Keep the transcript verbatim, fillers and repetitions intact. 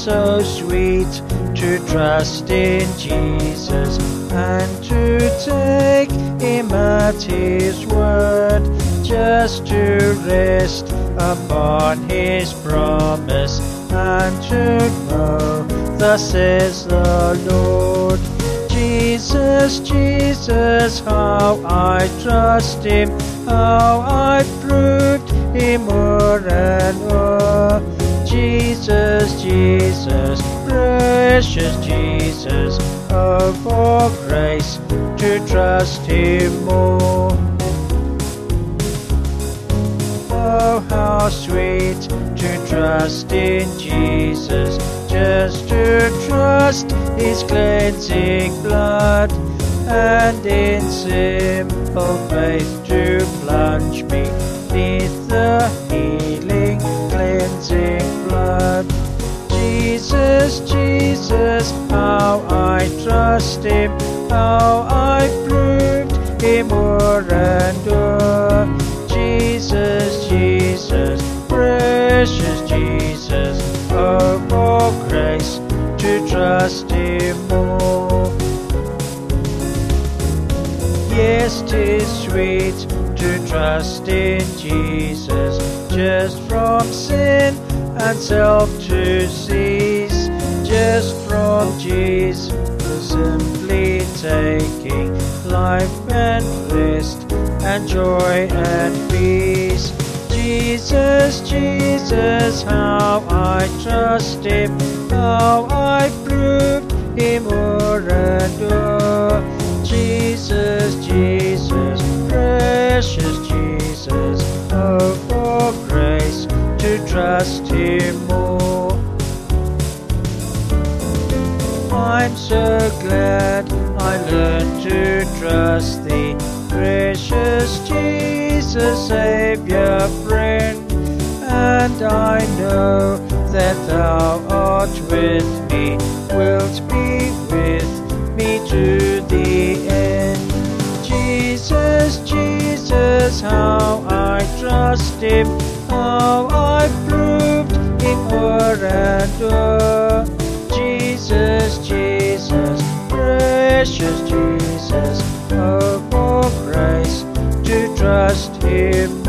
so sweet to trust in Jesus and to take Him at His word, just to rest upon His promise and to know, thus says the Lord. Jesus, Jesus, how I trust Him, how I proved Him o'er and o'er. Jesus, Jesus, precious Jesus, oh, for grace to trust Him more. Oh, how sweet to trust in Jesus, just to trust His cleansing blood, and in simple faith to plunge me beneath the healing, cleansing blood. Jesus, Jesus, how I trust Him, how I proved Him o'er and o'er. Jesus, Jesus, precious Jesus, oh, for grace to trust Him more. Yes, 'tis sweet to trust in Jesus, just from sin and self to cease, just from Jesus simply taking life and rest and joy and peace. Jesus, Jesus, how I trust Him, how I proved Him o'er and o'er. Jesus, Jesus, precious Jesus, oh, for grace to trust Him more. I'm so glad I learned to trust Thee, precious Jesus, Saviour, friend, and I know that Thou art with me, wilt be with me to the end. Jesus, Jesus, how I trust Him, how I proved Him o'er and o'er. Jesus, Jesus, precious Jesus, oh, for grace to trust Him